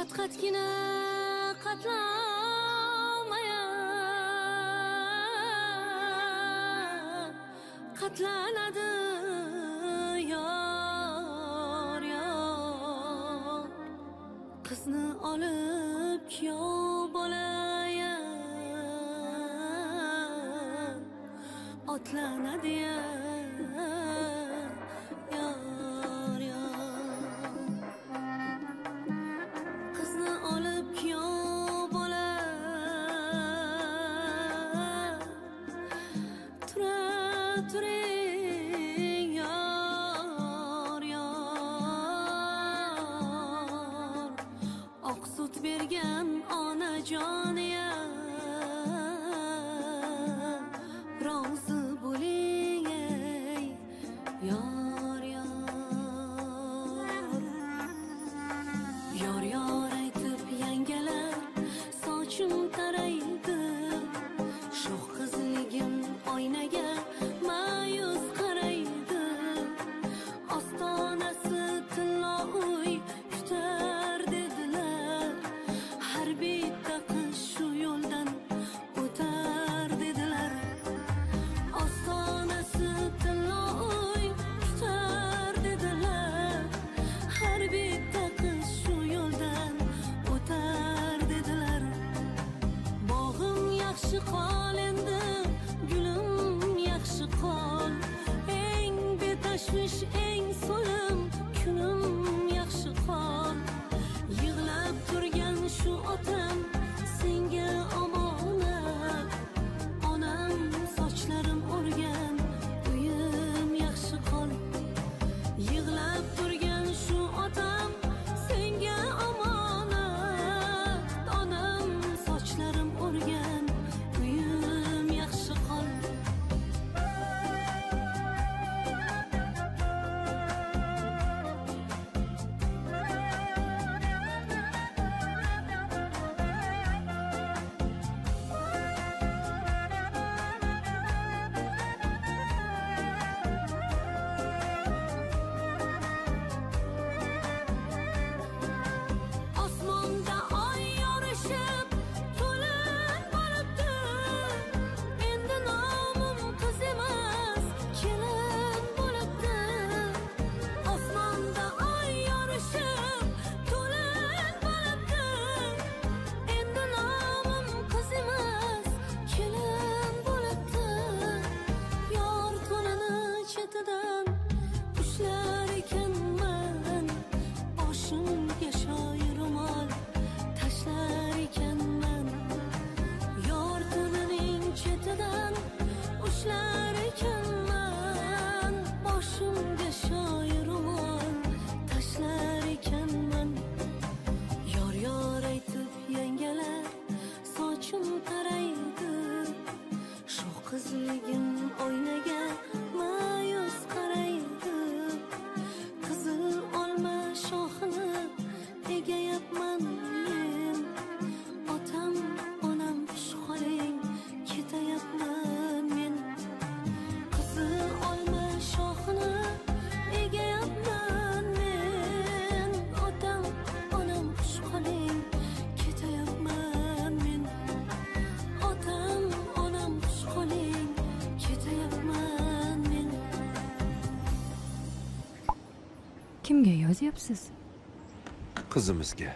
qatqatgina qatlanmayan qatlanadi yor yor qizni olib kuyov bo'layan otlanadi yor yor qizni olib kuyov bo'layan tura turing yor yor oq sut bergan onajonya rozi bo'ling ey yor yor yor aytib yangalar sochim taraydi sho'x qizligim oynaga ma'yus qaraydi ostonasi tillo uy kutar dedilar har bitta qiz shu yo'ldan o'tar dedilar ostonasi tillo uy kutar dedilar har bitta qiz shu yo'ldan o'tar dedilar bog'im yaxshi qol endi gulim yaxshi qol eng betashvish eng so'lim kunim yaxshi qol yig'lab turgan shu otam senga omonat onam sochlarim o'rgan uyim yaxshi qol yig'lab turgan shu otam senga omonat onam sochlarim o'rgan uyim yaxshi qol osmonda oy yorishib to'lin bo'libdi endi nomim qiz emas kelin bo'libdi osmonda oy yorishib to'lin bo'libdi endi nomim qiz emas kelin bo'libdi yor to'nini chetidan ushlar ekanman boshimga shoir ro'mol tashlar ekanman yor to'nining chetidan ushlar ekanman boshimga shoir ro'mol tashlar ekanman yor yor aytib yangalar sochim taraydi sho'x qizligim oynaga ma'yus qaraydi qizil olma shoxini egayapman men otam onam xushxoling ketayapman men qizil olma shoxini egayapman men otam onam xushxoling ketayapman men otam onam xushxoling ketayapman men Kimga yozyapsiz? Qizimizga.